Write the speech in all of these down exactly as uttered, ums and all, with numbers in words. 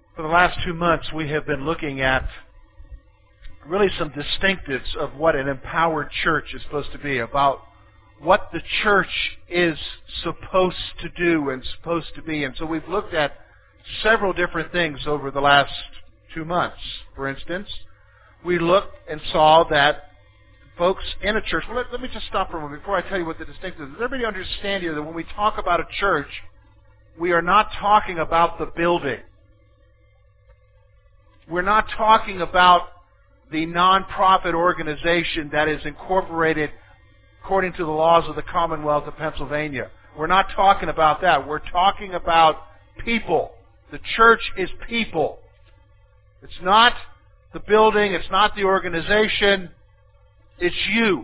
For the last two months, we have been looking at really some distinctives of what an empowered church is supposed to be, about what the church is supposed to do and supposed to be. And so we've looked at several different things over the last two months. For instance, we looked and saw that folks in a church... Well, let, let me just stop for a moment before I tell you what the distinctives is. Does everybody understand here that when we talk about a church, we are not talking about the building? We're not talking about the nonprofit organization that is incorporated according to the laws of the Commonwealth of Pennsylvania. We're not talking about that. We're talking about people. The church is people. It's not the building. It's not the organization. It's you.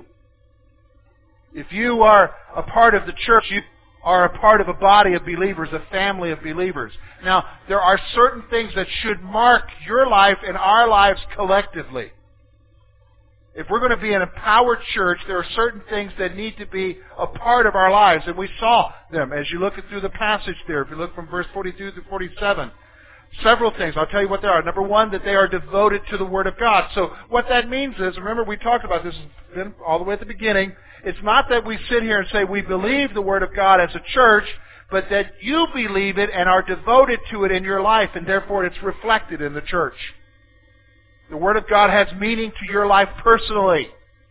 If you are a part of the church, you are a part of a body of believers, a family of believers. Now, there are certain things that should mark your life and our lives collectively. If we're going to be an empowered church, there are certain things that need to be a part of our lives. And we saw them as you look through the passage there. If you look from verse forty-two to forty-seven. Several things. I'll tell you what they are. Number one, that they are devoted to the Word of God. So what that means is, remember we talked about this all the way at the beginning, it's not that we sit here and say we believe the Word of God as a church, but that you believe it and are devoted to it in your life, and therefore it's reflected in the church. The Word of God has meaning to your life personally.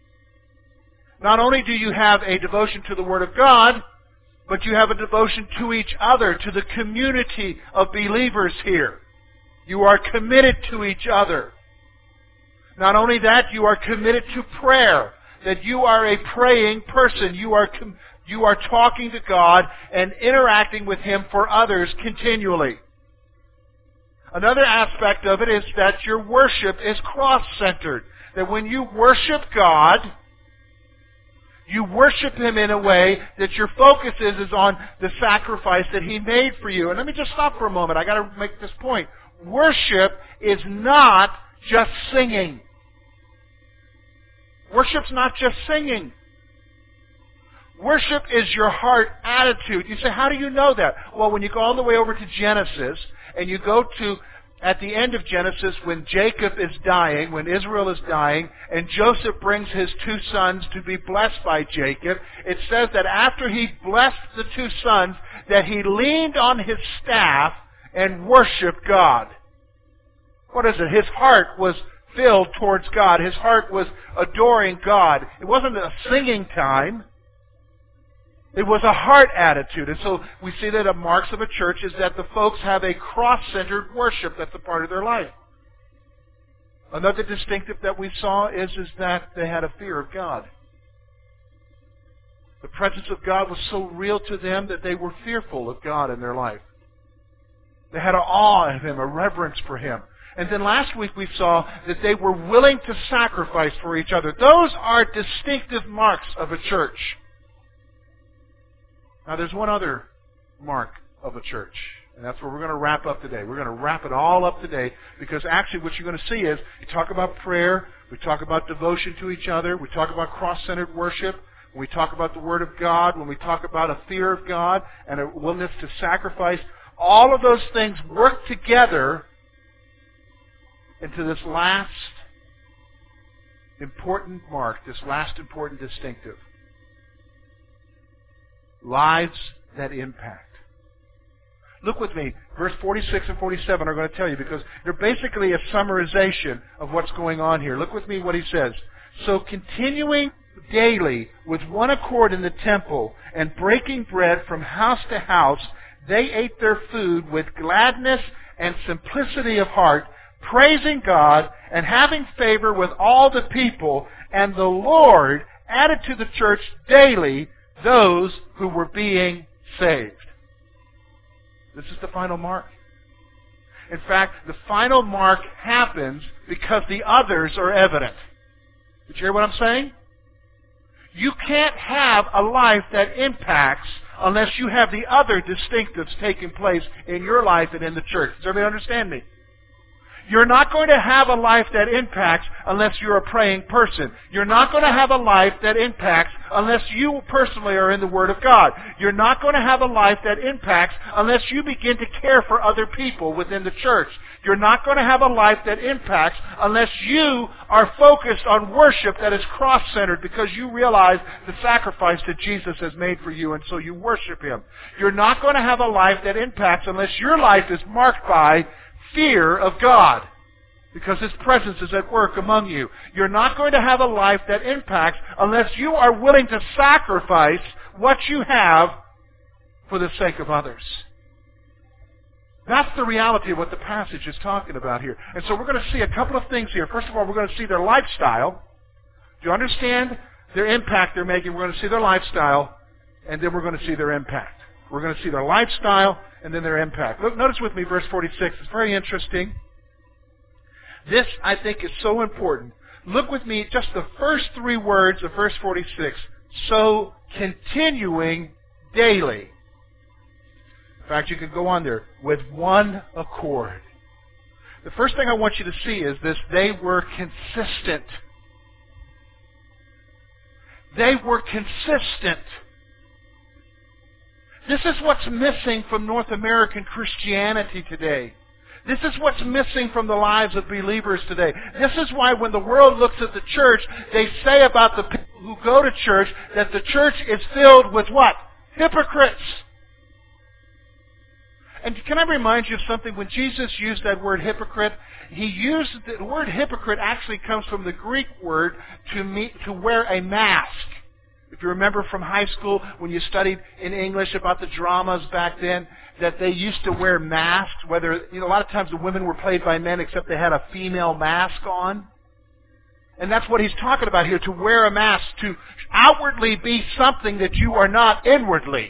Not only do you have a devotion to the Word of God, but you have a devotion to each other, to the community of believers here. You are committed to each other. Not only that, you are committed to prayer, that you are a praying person. You are com- you are talking to God and interacting with Him for others continually. Another aspect of it is that your worship is cross-centered. That when you worship God, you worship Him in a way that your focus is, is on the sacrifice that He made for you. And let me just stop for a moment. I've got to make this point. Worship is not just singing. Worship's not just singing. Worship is your heart attitude. You say, how do you know that? Well, when you go all the way over to Genesis, and you go to, at the end of Genesis, when Jacob is dying, when Israel is dying, and Joseph brings his two sons to be blessed by Jacob, it says that after he blessed the two sons, that he leaned on his staff and worshiped God. What is it? His heart was filled towards God. His heart was adoring God. It wasn't a singing time. It was a heart attitude. And so we see that the marks of a church is that the folks have a cross-centered worship that's a part of their life. Another distinctive that we saw is, is that they had a fear of God. The presence of God was so real to them that they were fearful of God in their life. They had an awe of Him, a reverence for Him. And then last week we saw that they were willing to sacrifice for each other. Those are distinctive marks of a church. Now there's one other mark of a church, and that's where we're going to wrap up today. We're going to wrap it all up today, because actually what you're going to see is, we talk about prayer, we talk about devotion to each other, we talk about cross-centered worship, when we talk about the Word of God, when we talk about a fear of God and a willingness to sacrifice, all of those things work together into this last important mark, this last important distinctive. Lives that impact. Look with me. Verse forty-six and forty-seven are going to tell you, because they're basically a summarization of what's going on here. Look with me what he says. So continuing daily with one accord in the temple and breaking bread from house to house, they ate their food with gladness and simplicity of heart, praising God and having favor with all the people. And the Lord added to the church daily those who were being saved. This is the final mark. In fact, the final mark happens because the others are evident. Did you hear what I'm saying? You can't have a life that impacts unless you have the other distinctives taking place in your life and in the church. Does everybody understand me? You're not going to have a life that impacts unless you're a praying person. You're not going to have a life that impacts unless you personally are in the Word of God. You're not going to have a life that impacts unless you begin to care for other people within the church. You're not going to have a life that impacts unless you are focused on worship that is cross-centered because you realize the sacrifice that Jesus has made for you and so you worship Him. You're not going to have a life that impacts unless your life is marked by fear of God because His presence is at work among you. You're not going to have a life that impacts unless you are willing to sacrifice what you have for the sake of others. That's the reality of what the passage is talking about here. And so we're going to see a couple of things here. First of all, we're going to see their lifestyle. Do you understand their impact they're making? We're going to see their lifestyle, and then we're going to see their impact. We're going to see their lifestyle, and then their impact. Look, notice with me verse forty-six. It's very interesting. This, I think, is so important. Look with me, just the first three words of verse forty-six. So continuing daily. In fact, you can go on there, with one accord. The first thing I want you to see is this: they were consistent. They were consistent. This is what's missing from North American Christianity today. This is what's missing from the lives of believers today. This is why when the world looks at the church, they say about the people who go to church that the church is filled with what? Hypocrites. And can I remind you of something? When Jesus used that word hypocrite, He used the word hypocrite actually comes from the Greek word to meet, to wear a mask. If you remember from high school when you studied in English about the dramas back then, that they used to wear masks, whether, you know, a lot of times the women were played by men except they had a female mask on. And that's what He's talking about here, to wear a mask, to outwardly be something that you are not inwardly.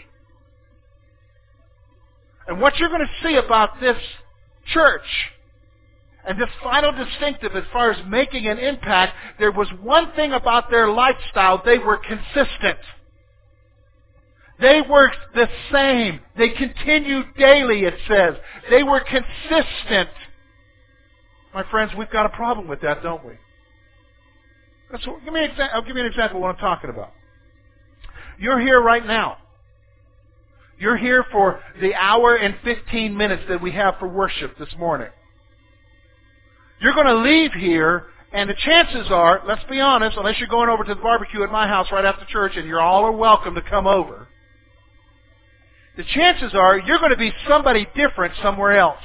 And what you're going to see about this church, and this final distinctive as far as making an impact, there was one thing about their lifestyle: they were consistent. They were the same. They continued daily, it says. They were consistent. My friends, we've got a problem with that, don't we? That's what, give me an exa- I'll give you an example of what I'm talking about. You're here right now. You're here for the hour and fifteen minutes that we have for worship this morning. You're going to leave here, and the chances are, let's be honest, unless you're going over to the barbecue at my house right after church, and you're all are welcome to come over, the chances are you're going to be somebody different somewhere else.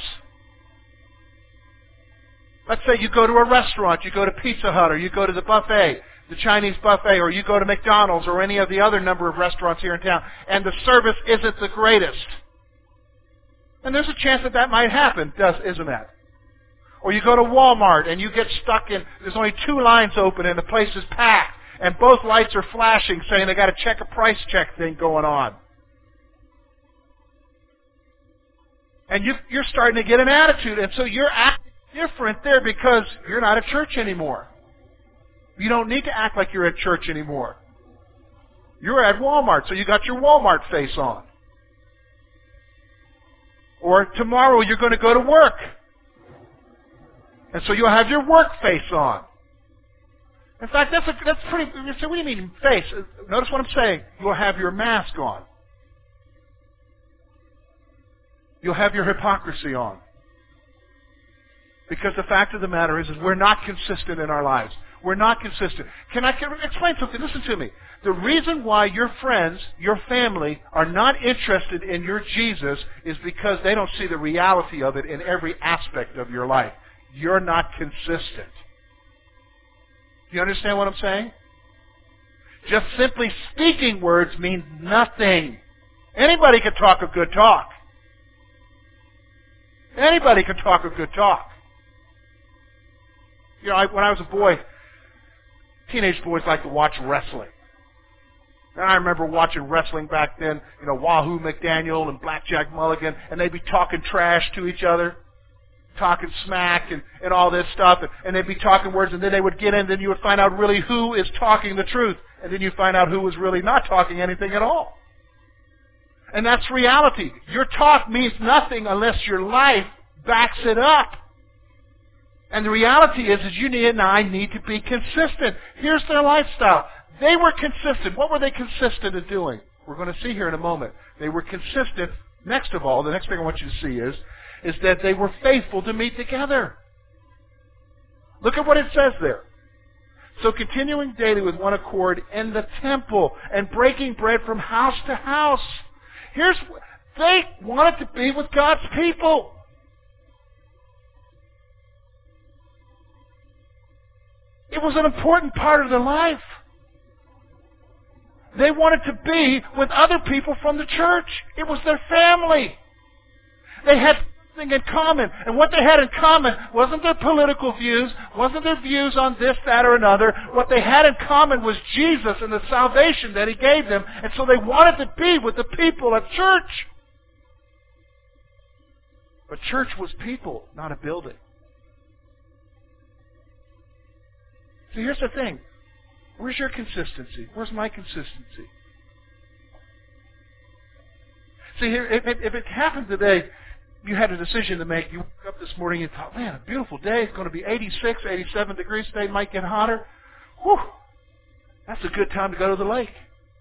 Let's say you go to a restaurant, you go to Pizza Hut, or you go to the buffet, the Chinese buffet, or you go to McDonald's or any of the other number of restaurants here in town, and the service isn't the greatest. And there's a chance that that might happen, does, isn't that? Or you go to Walmart and you get stuck in, there's only two lines open and the place is packed, and both lights are flashing saying they got a check a price check thing going on. And you, you're starting to get an attitude, and so you're acting different there because you're not at church anymore. You don't need to act like you're at church anymore. You're at Walmart, so you got your Walmart face on. Or tomorrow you're going to go to work, and so you'll have your work face on. In fact, that's a, that's pretty. You say, what do you mean face? Notice what I'm saying. You'll have your mask on. You'll have your hypocrisy on. Because the fact of the matter is, is we're not consistent in our lives. We're not consistent. Can I can I explain something? Listen to me. The reason why your friends, your family, are not interested in your Jesus is because they don't see the reality of it in every aspect of your life. You're not consistent. Do you understand what I'm saying? Just simply speaking words means nothing. Anybody can talk a good talk. Anybody can talk a good talk. You know, I, when I was a boy, teenage boys like to watch wrestling. And I remember watching wrestling back then, you know, Wahoo McDaniel and Blackjack Mulligan, and they'd be talking trash to each other, talking smack and, and all this stuff, and, and they'd be talking words, and then they would get in, and then you would find out really who is talking the truth, and then you find out who was really not talking anything at all. And that's reality. Your talk means nothing unless your life backs it up. And the reality is, is you need and I need to be consistent. Here's their lifestyle. They were consistent. What were they consistent in doing? We're going to see here in a moment. They were consistent. Next of all, the next thing I want you to see is, is that they were faithful to meet together. Look at what it says there. So continuing daily with one accord in the temple and breaking bread from house to house. Here's, they wanted to be with God's people. It was an important part of their life. They wanted to be with other people from the church. It was their family. They had something in common. And what they had in common wasn't their political views, wasn't their views on this, that, or another. What they had in common was Jesus and the salvation that He gave them. And so they wanted to be with the people at church. But church was people, not a building. So here's the thing. Where's your consistency? Where's my consistency? See, here, if, if it happened today, you had a decision to make. You woke up this morning and thought, man, a beautiful day. It's going to be eighty-six, eighty-seven degrees today. It might get hotter. Whew, that's a good time to go to the lake.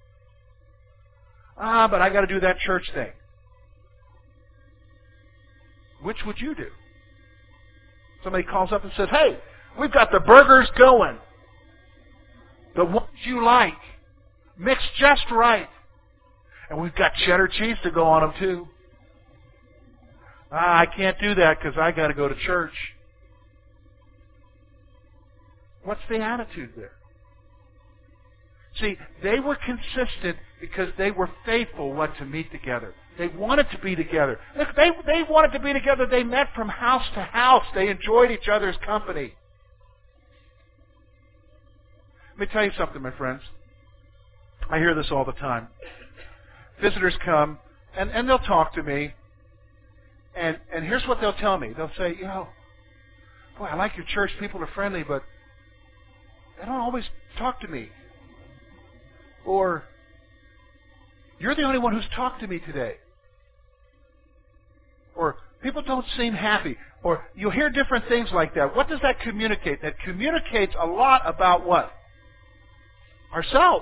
Ah, but I got to do that church thing. Which would you do? Somebody calls up and says, hey, we've got the burgers going. The ones you like. Mixed just right. And we've got cheddar cheese to go on them too. Ah, I can't do that because I got to go to church. What's the attitude there? See, they were consistent because they were faithful what to meet together. They wanted to be together. Look, they, they wanted to be together. They met from house to house. They enjoyed each other's company. Let me tell you something, my friends. I hear this all the time. Visitors come, and, and they'll talk to me, and, and here's what they'll tell me. They'll say, you know, boy, I like your church. People are friendly, but they don't always talk to me. Or, you're the only one who's talked to me today. Or, people don't seem happy. Or, you'll hear different things like that. What does that communicate? That communicates a lot about what? Ourselves.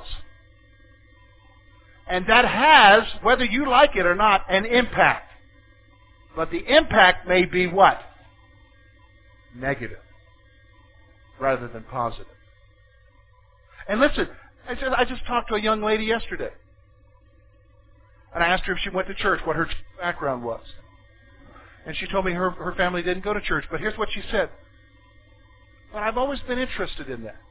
And that has, whether you like it or not, an impact. But the impact may be what? Negative. Rather than positive. And listen, I just, I just talked to a young lady yesterday. And I asked her if she went to church, what her background was. And she told me her, her family didn't go to church. But here's what she said. But I've always been interested in that.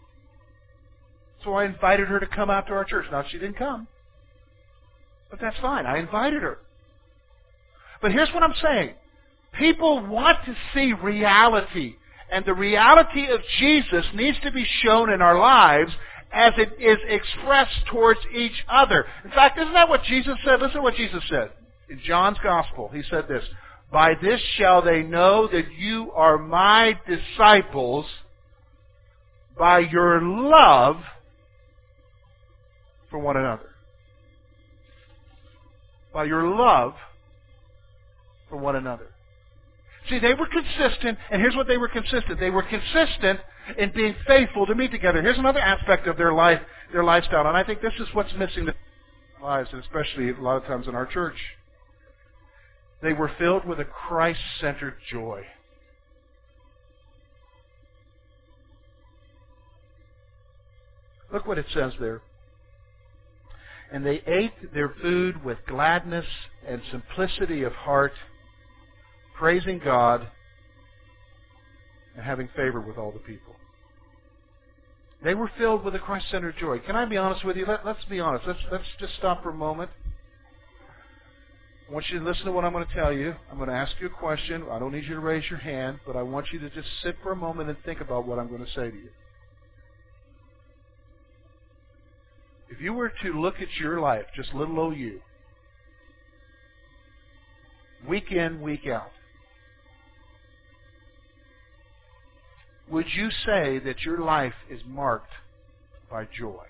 So I invited her to come out to our church. Now, she didn't come. But that's fine. I invited her. But here's what I'm saying. People want to see reality. And the reality of Jesus needs to be shown in our lives as it is expressed towards each other. In fact, isn't that what Jesus said? Listen to what Jesus said. In John's Gospel, He said this, by this shall they know that you are my disciples, by your love for one another. By your love for one another. See, they were consistent, and here's what they were consistent. They were consistent in being faithful to meet together. Here's another aspect of their life, their lifestyle, and I think this is what's missing in their lives, and especially a lot of times in our church. They were filled with a Christ-centered joy. Look what it says there. And they ate their food with gladness and simplicity of heart, praising God and having favor with all the people. They were filled with a Christ-centered joy. Can I be honest with you? Let, let's be honest. Let's, let's just stop for a moment. I want you to listen to what I'm going to tell you. I'm going to ask you a question. I don't need you to raise your hand, but I want you to just sit for a moment and think about what I'm going to say to you. If you were to look at your life, just little old you, week in, week out, would you say that your life is marked by joy?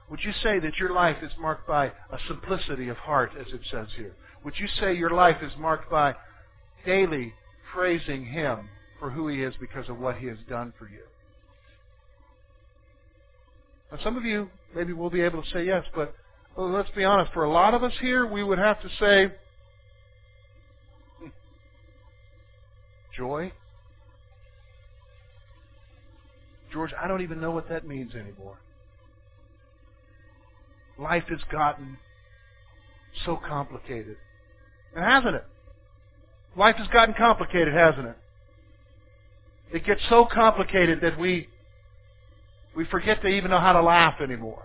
Would you say that your life is marked by a simplicity of heart, as it says here? Would you say your life is marked by daily praising Him for who He is because of what He has done for you? Now, some of you maybe will be able to say yes, but well, let's be honest. For a lot of us here, we would have to say, hmm, joy? George, I don't even know what that means anymore. Life has gotten so complicated. And hasn't it? Life has gotten complicated, hasn't it? It gets so complicated that we we forget to even know how to laugh anymore.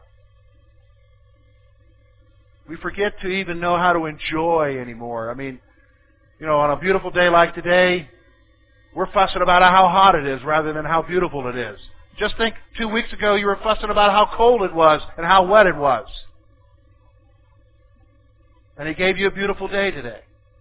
We forget to even know how to enjoy anymore. I mean, you know, on a beautiful day like today, we're fussing about how hot it is rather than how beautiful it is. Just think, two weeks ago you were fussing about how cold it was and how wet it was. And He gave you a beautiful day today.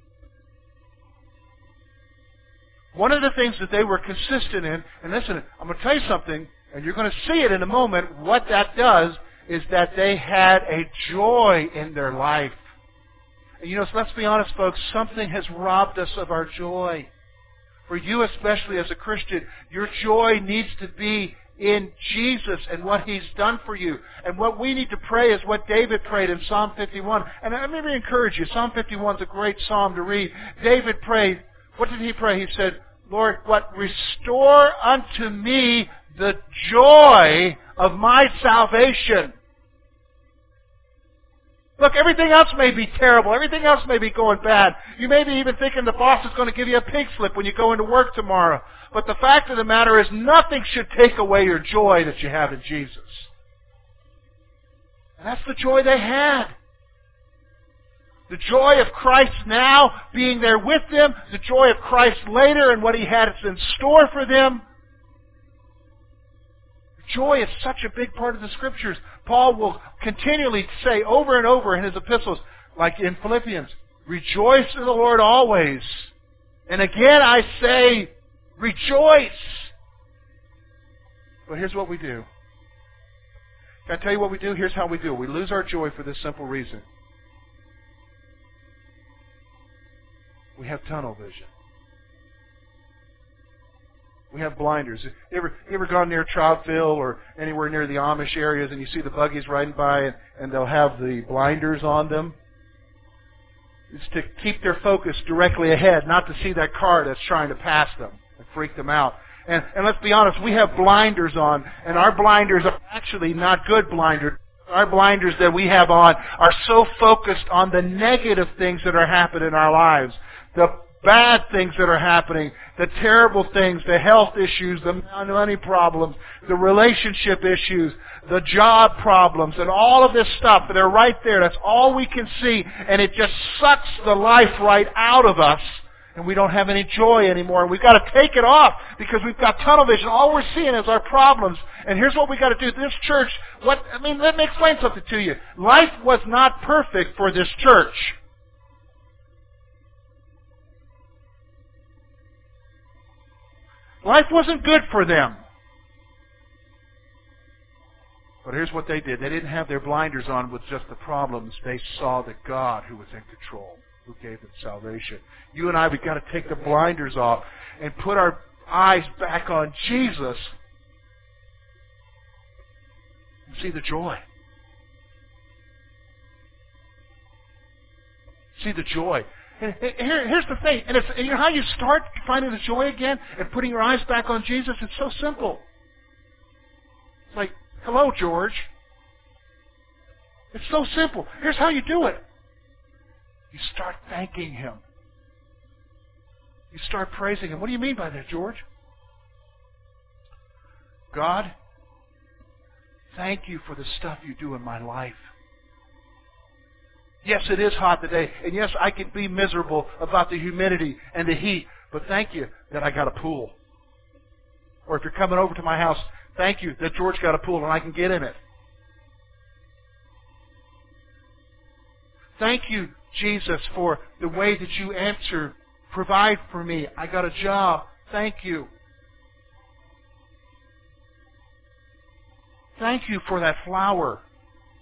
One of the things that they were consistent in, and listen, I'm going to tell you something, and you're going to see it in a moment, what that does is that they had a joy in their life. And you know, so let's be honest, folks, something has robbed us of our joy. For you especially as a Christian, your joy needs to be in Jesus and what He's done for you. And what we need to pray is what David prayed in Psalm fifty-one. And let me encourage you, Psalm fifty-one is a great psalm to read. David prayed, what did he pray? He said, Lord, what? Restore unto me the joy of my salvation. Look, everything else may be terrible. Everything else may be going bad. You may be even thinking the boss is going to give you a pink slip when you go into work tomorrow. But the fact of the matter is, nothing should take away your joy that you have in Jesus. And that's the joy they had. The joy of Christ now being there with them, the joy of Christ later and what He had in store for them. Joy is such a big part of the Scriptures. Paul will continually say over and over in his epistles, like in Philippians, rejoice in the Lord always. And again I say, rejoice. But here's what we do. Can I tell you what we do? Here's how we do it. We lose our joy for this simple reason. We have tunnel vision. We have blinders. You ever, you ever gone near Trouttville or anywhere near the Amish areas and you see the buggies riding by and, and they'll have the blinders on them? It's to keep their focus directly ahead, not to see that car that's trying to pass them and freak them out. And, and let's be honest, we have blinders on, and our blinders are actually not good blinders. Our blinders that we have on are so focused on the negative things that are happening in our lives. The bad things that are happening, the terrible things, the health issues, the money problems, the relationship issues, the job problems, and all of this stuff. They're right there. That's all we can see, and it just sucks the life right out of us, and we don't have any joy anymore. We've got to take it off because we've got tunnel vision. All we're seeing is our problems. And here's what we've got to do. This church, what I mean, let me explain something to you. Life was not perfect for this church. Life wasn't good for them. But here's what they did. They didn't have their blinders on with just the problems. They saw the God who was in control, who gave them salvation. You and I, we've got to take the blinders off and put our eyes back on Jesus and see the joy. See the joy. And here, here's the thing. And, it's, and you know how you start finding the joy again and putting your eyes back on Jesus? It's so simple. It's like, hello, George. It's so simple. Here's how you do it. You start thanking Him. You start praising Him. What do you mean by that, George? God, thank you for the stuff you do in my life. Yes, it is hot today, and yes, I can be miserable about the humidity and the heat, but thank you that I got a pool. Or if you're coming over to my house, thank you that George got a pool and I can get in it. Thank you, Jesus, for the way that you answer, provide for me. I got a job. Thank you. Thank you for that flower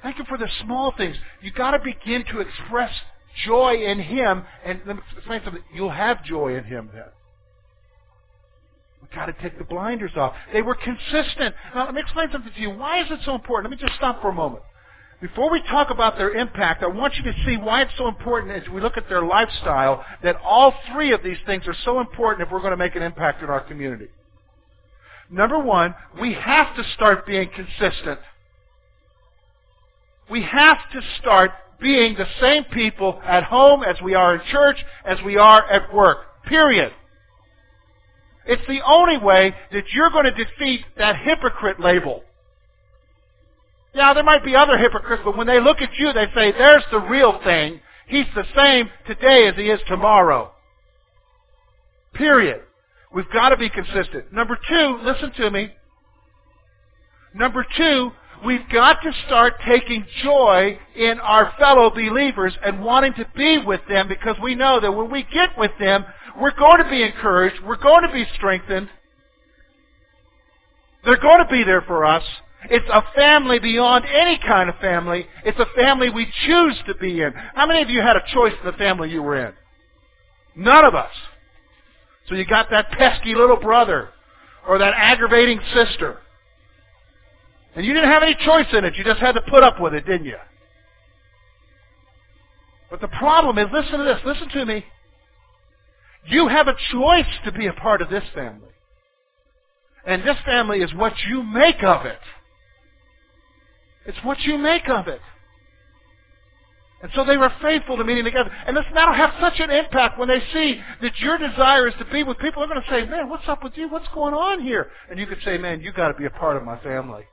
Thank Him for the small things. You've got to begin to express joy in Him, and let me explain something. You'll have joy in Him then. We've got to take the blinders off. They were consistent. Now, let me explain something to you. Why is it so important? Let me just stop for a moment. Before we talk about their impact, I want you to see why it's so important as we look at their lifestyle, that all three of these things are so important if we're going to make an impact in our community. Number one, we have to start being consistent. We have to start being the same people at home as we are in church, as we are at work. Period. It's the only way that you're going to defeat that hypocrite label. Yeah, there might be other hypocrites, but when they look at you, they say, there's the real thing. He's the same today as he is tomorrow. Period. We've got to be consistent. Number two, listen to me. Number two, we've got to start taking joy in our fellow believers and wanting to be with them, because we know that when we get with them, we're going to be encouraged. We're going to be strengthened. They're going to be there for us. It's a family beyond any kind of family. It's a family we choose to be in. How many of you had a choice in the family you were in? None of us. So you got that pesky little brother or that aggravating sister. And you didn't have any choice in it. You just had to put up with it, didn't you? But the problem is, listen to this. Listen to me. You have a choice to be a part of this family. And this family is what you make of it. It's what you make of it. And so they were faithful to meeting together. And this, that'll have such an impact when they see that your desire is to be with people. They're going to say, man, what's up with you? What's going on here? And you could say, man, you've got to be a part of my family.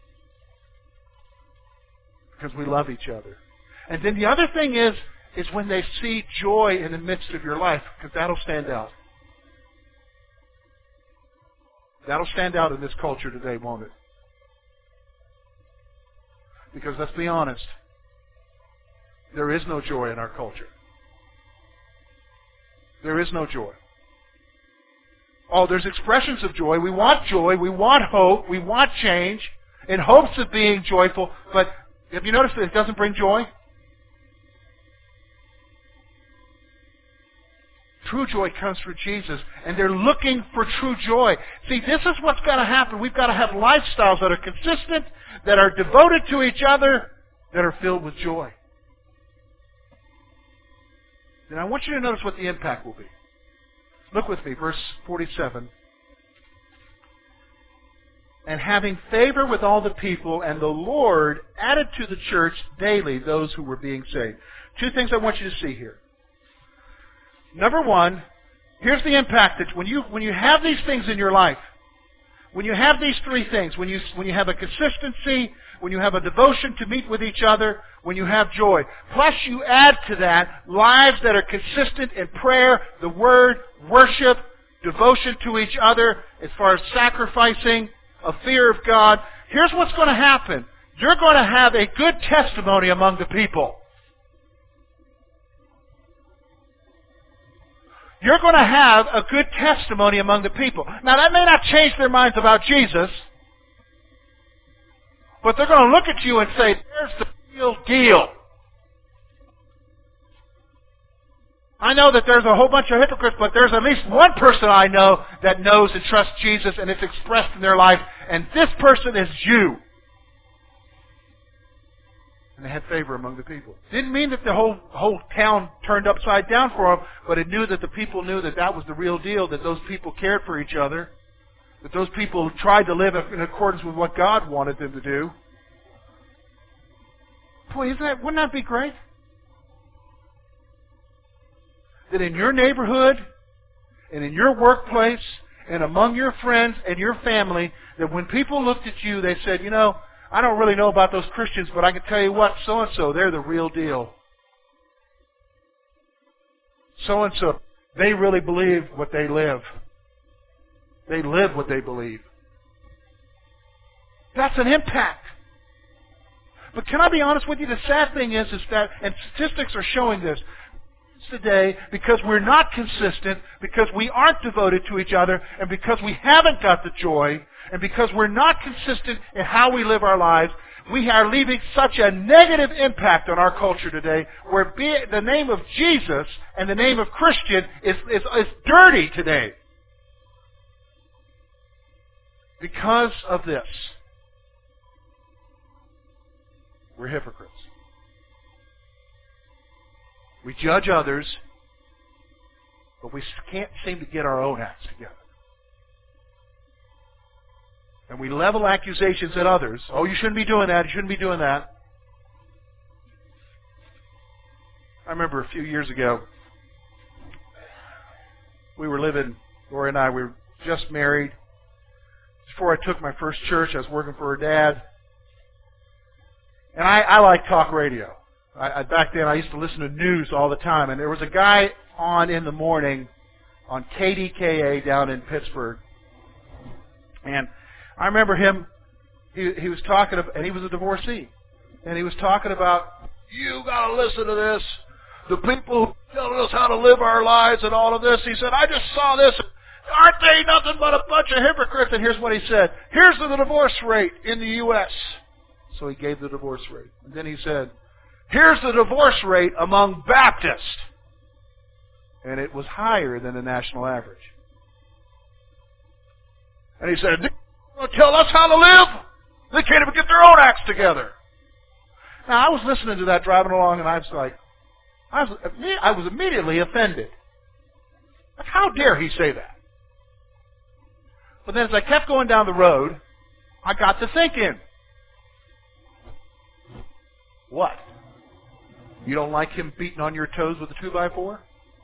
Because we love each other. And then the other thing is, is when they see joy in the midst of your life, because that'll stand out. That'll stand out in this culture today, won't it? Because let's be honest, there is no joy in our culture. There is no joy. Oh, there's expressions of joy. We want joy. We want hope. We want change in hopes of being joyful. But have you noticed that it doesn't bring joy? True joy comes through Jesus, and they're looking for true joy. See, this is what's got to happen. We've got to have lifestyles that are consistent, that are devoted to each other, that are filled with joy. And I want you to notice what the impact will be. Look with me, verse forty-seven. And having favor with all the people, and the Lord added to the church daily those who were being saved. Two things I want you to see here. Number one, here's the impact that when you when you have these things in your life, when you have these three things, when you when you have a consistency, when you have a devotion to meet with each other, when you have joy, plus you add to that lives that are consistent in prayer, the Word, worship, devotion to each other, as far as sacrificing, a fear of God, here's what's going to happen. You're going to have a good testimony among the people. You're going to have a good testimony among the people. Now, that may not change their minds about Jesus, but they're going to look at you and say, there's the real deal. I know that there's a whole bunch of hypocrites, but there's at least one person I know that knows and trusts Jesus, and it's expressed in their life, and this person is you. And they had favor among the people. Didn't mean that the whole whole town turned upside down for them, but it knew that the people knew that that was the real deal, that those people cared for each other, that those people tried to live in accordance with what God wanted them to do. Boy, isn't that, wouldn't that be great? That in your neighborhood, and in your workplace, and among your friends and your family, that when people looked at you, they said, you know, I don't really know about those Christians, but I can tell you what, so-and-so, they're the real deal. So-and-so, they really believe what they live. They live what they believe. That's an impact. But can I be honest with you? The sad thing is, is that, and statistics are showing this, today, because we're not consistent, because we aren't devoted to each other, and because we haven't got the joy, and because we're not consistent in how we live our lives, we are leaving such a negative impact on our culture today, where be, the name of Jesus and the name of Christian is, is, is dirty today. Because of this. We're hypocrites. We judge others, but we can't seem to get our own acts together. And we level accusations at others. Oh, you shouldn't be doing that. You shouldn't be doing that. I remember a few years ago, we were living, Lori and I, we were just married. Before I took my first church, I was working for her dad. And I, I like talk radio. I, I, back then, I used to listen to news all the time. And there was a guy on in the morning on K D K A down in Pittsburgh. And I remember him, he, he was talking, about, and he was a divorcee. And he was talking about, you got to listen to this. The people telling us how to live our lives and all of this. He said, I just saw this. Aren't they nothing but a bunch of hypocrites? And here's what he said. Here's the divorce rate in the U S So he gave the divorce rate. And then he said, here's the divorce rate among Baptists. And it was higher than the national average. And he said, they're going to tell us how to live? They can't even get their own acts together. Now, I was listening to that driving along, and I was like, I was, I was immediately offended. Like, how dare he say that? But then as I kept going down the road, I got to thinking, what? You don't like him beating on your toes with a two by four?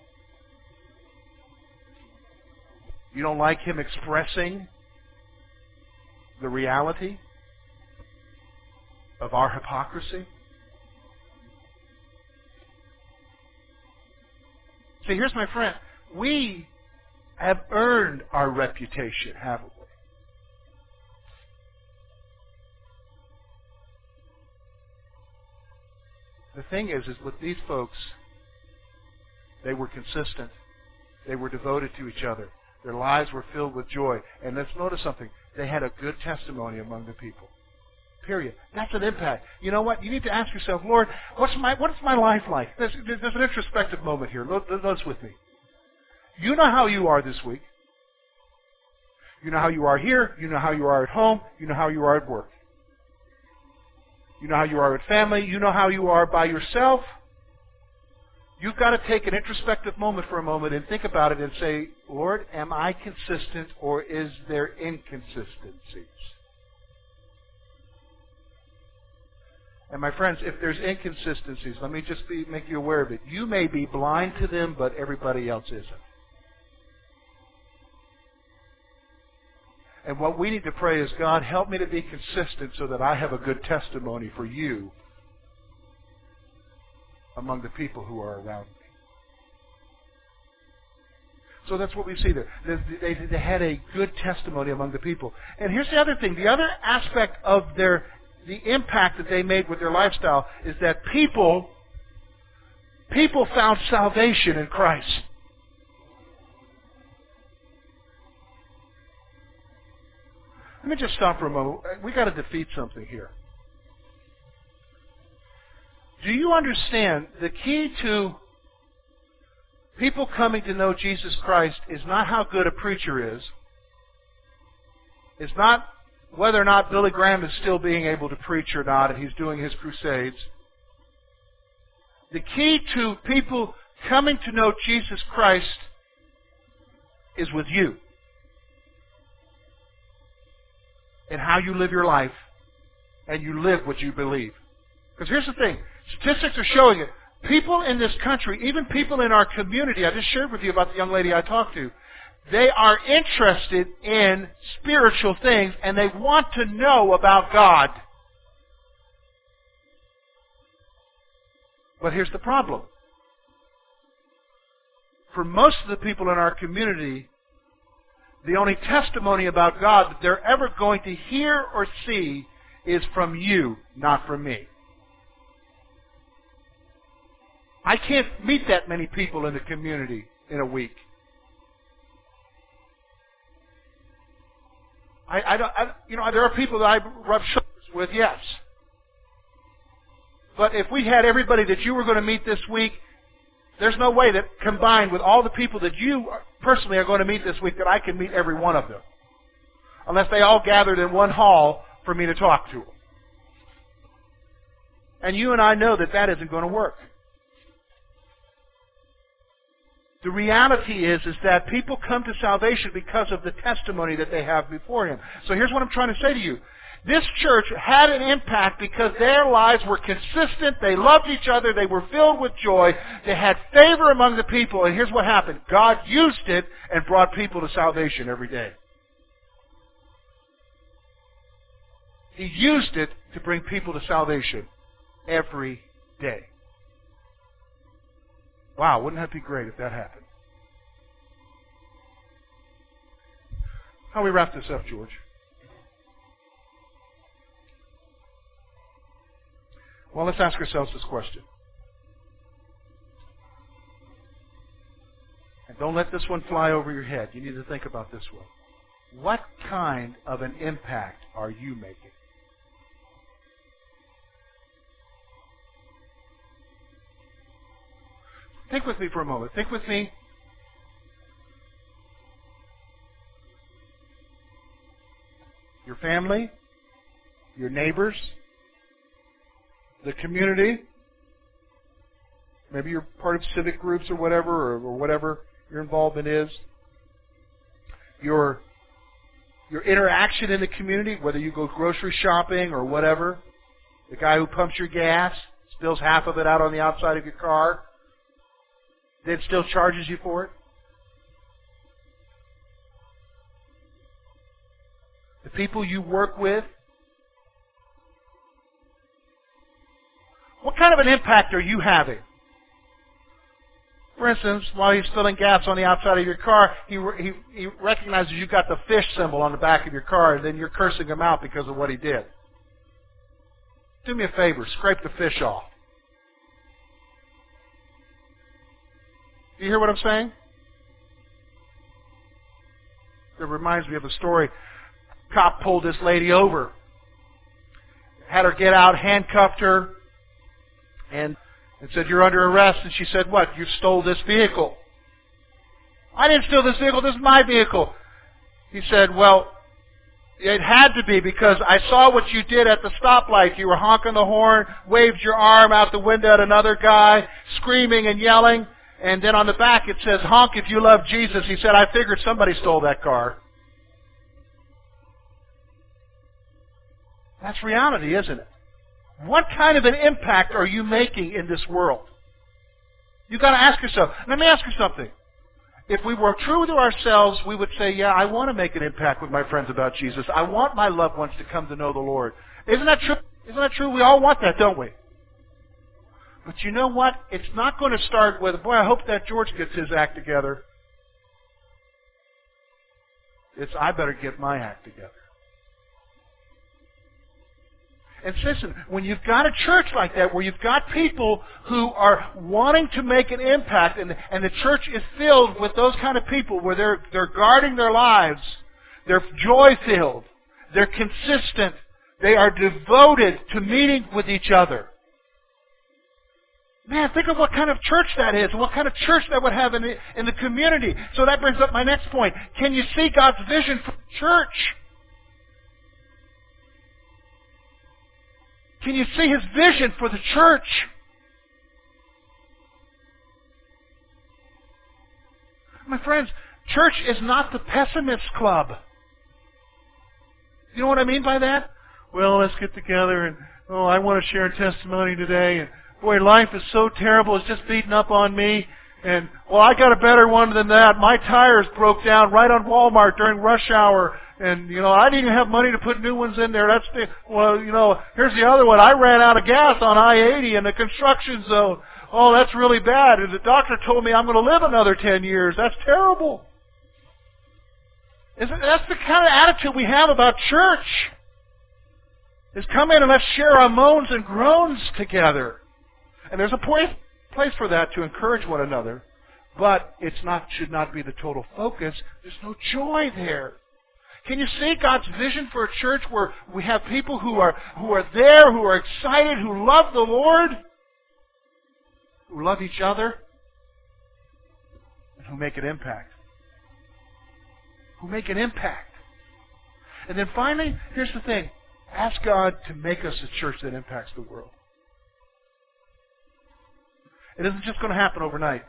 You don't like him expressing the reality of our hypocrisy? See, here's my friend. We have earned our reputation, haven't we? The thing is, is with these folks, they were consistent. They were devoted to each other. Their lives were filled with joy. And let's notice something. They had a good testimony among the people. Period. That's an impact. You know what? You need to ask yourself, Lord, what's my what's my life like? There's, there's an introspective moment here. Notice with me. You know how you are this week. You know how you are here. You know how you are at home. You know how you are at work. You know how you are with family. You know how you are by yourself. You've got to take an introspective moment for a moment and think about it and say, Lord, am I consistent or is there inconsistencies? And my friends, if there's inconsistencies, let me just be, make you aware of it. You may be blind to them, but everybody else isn't. And what we need to pray is, God, help me to be consistent so that I have a good testimony for you among the people who are around me. So that's what we see there. They, they, they had a good testimony among the people. And here's the other thing. The other aspect of their the impact that they made with their lifestyle is that people people found salvation in Christ. Let me just stop for a moment. We've got to defeat something here. Do you understand the key to people coming to know Jesus Christ is not how good a preacher is. It's not whether or not Billy Graham is still being able to preach or not and he's doing his crusades. The key to people coming to know Jesus Christ is with you. And how you live your life and you live what you believe. Because here's the thing. Statistics are showing it. People in this country, even people in our community, I just shared with you about the young lady I talked to, they are interested in spiritual things and they want to know about God. But here's the problem. For most of the people in our community, the only testimony about God that they're ever going to hear or see is from you, not from me. I can't meet that many people in the community in a week. I, I don't, I, you know, there are people that I rub shoulders with, yes. But if we had everybody that you were going to meet this week, there's no way that combined with all the people that you personally are going to meet this week that I can meet every one of them. Unless they all gathered in one hall for me to talk to them. And you and I know that that isn't going to work. The reality is, is that people come to salvation because of the testimony that they have before Him. So here's what I'm trying to say to you. This church had an impact because their lives were consistent, they loved each other, they were filled with joy, they had favor among the people, and here's what happened. God used it and brought people to salvation every day. He used it to bring people to salvation every day. Wow, wouldn't that be great if that happened? How do we wrap this up, George? Well, let's ask ourselves this question. And don't let this one fly over your head. You need to think about this one. What kind of an impact are you making? Think with me for a moment. Think with me. Your family, your neighbors, the community. Maybe you're part of civic groups or whatever, or, or whatever your involvement is. Your, your interaction in the community, whether you go grocery shopping or whatever. The guy who pumps your gas, spills half of it out on the outside of your car, then still charges you for it. The people you work with. What kind of an impact are you having? For instance, while he's filling gas on the outside of your car, he, he, he recognizes you've got the fish symbol on the back of your car, and then you're cursing him out because of what he did. Do me a favor, scrape the fish off. Do you hear what I'm saying? It reminds me of a story. Cop pulled this lady over, had her get out, handcuffed her, and, and said, "You're under arrest." And she said, "What? You stole this vehicle." "I didn't steal this vehicle. This is my vehicle." He said, "Well, it had to be because I saw what you did at the stoplight. You were honking the horn, waved your arm out the window at another guy, screaming and yelling. And then on the back it says, 'Honk if you love Jesus.'" He said, "I figured somebody stole that car." That's reality, isn't it? What kind of an impact are you making in this world? You've got to ask yourself. Let me ask you something. If we were true to ourselves, we would say, yeah, I want to make an impact with my friends about Jesus. I want my loved ones to come to know the Lord. Isn't that true? Isn't that true? We all want that, don't we? But you know what? It's not going to start with, boy, I hope that George gets his act together. It's, I better get my act together. And listen, when you've got a church like that, where you've got people who are wanting to make an impact, and, and the church is filled with those kind of people, where they're, they're guarding their lives, they're joy-filled, they're consistent, they are devoted to meeting with each other. Man, think of what kind of church that is, and what kind of church that would have in the, in the community. So that brings up my next point. Can you see God's vision for the church? Can you see His vision for the church? My friends, church is not the pessimist club. You know what I mean by that? Well, let's get together and, oh, I want to share a testimony today. And boy, life is so terrible. It's just beating up on me. And, well, I got a better one than that. My tires broke down right on Walmart during rush hour. And, you know, I didn't even have money to put new ones in there. That's the, well, you know, here's the other one. I ran out of gas on I eighty in the construction zone. Oh, that's really bad. And the doctor told me I'm going to live another ten years. That's terrible. Isn't, that's the kind of attitude we have about church. Is come in and let's share our moans and groans together. And there's a place, place for that to encourage one another. But it's not, should not be the total focus. There's no joy there. Can you see God's vision for a church where we have people who are who are there, who are excited, who love the Lord, who love each other, and who make an impact? Who make an impact. And then finally, here's the thing. Ask God to make us a church that impacts the world. It isn't just going to happen overnight.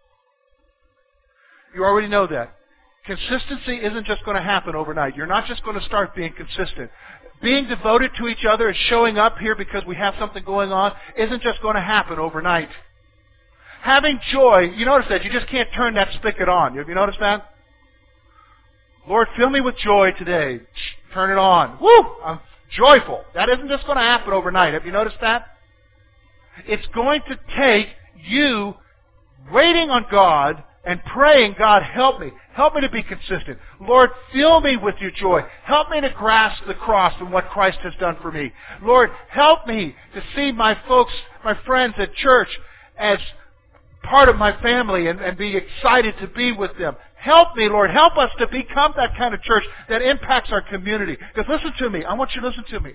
You already know that. Consistency isn't just going to happen overnight. You're not just going to start being consistent. Being devoted to each other and showing up here because we have something going on isn't just going to happen overnight. Having joy, you notice that, you just can't turn that spigot on. Have you noticed that? Lord, fill me with joy today. Turn it on. Woo! I'm joyful. That isn't just going to happen overnight. Have you noticed that? It's going to take you waiting on God and praying, God, help me. Help me to be consistent. Lord, fill me with your joy. Help me to grasp the cross and what Christ has done for me. Lord, help me to see my folks, my friends at church as part of my family and, and be excited to be with them. Help me, Lord. Help us to become that kind of church that impacts our community. Because listen to me. I want you to listen to me.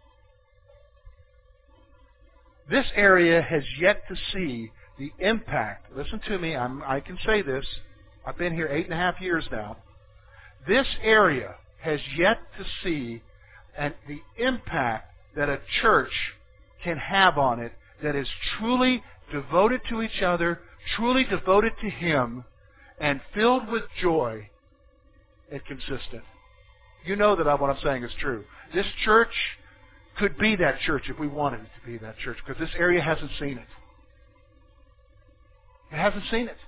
This area has yet to see the impact. Listen to me. I'm, I can say this. I've been here eight and a half years now. This area has yet to see and the impact that a church can have on it that is truly devoted to each other, truly devoted to Him, and filled with joy and consistent. You know that what I'm saying is true. This church could be that church if we wanted it to be that church, because this area hasn't seen it. It hasn't seen it.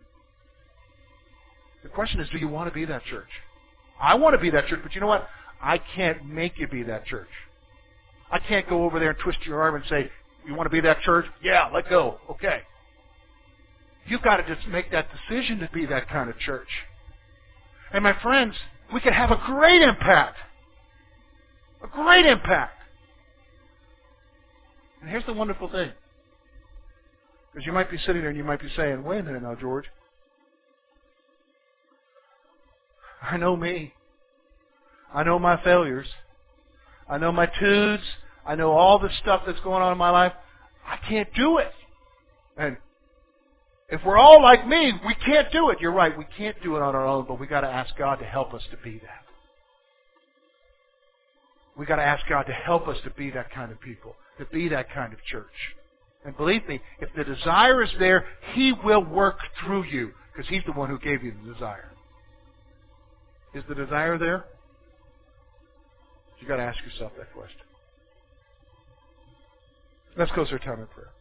The question is, do you want to be that church? I want to be that church, but you know what? I can't make you be that church. I can't go over there and twist your arm and say, you want to be that church? Yeah, let go. Okay. You've got to just make that decision to be that kind of church. And my friends, we can have a great impact. A great impact. And here's the wonderful thing. Because you might be sitting there and you might be saying, wait a minute now, George. I know me. I know my failures. I know my twos. I know all the stuff that's going on in my life. I can't do it. And if we're all like me, we can't do it. You're right, we can't do it on our own, but we've got to ask God to help us to be that. We've got to ask God to help us to be that kind of people, to be that kind of church. And believe me, if the desire is there, He will work through you, because He's the one who gave you the desire. Is the desire there? You've got to ask yourself that question. Let's close our time in prayer.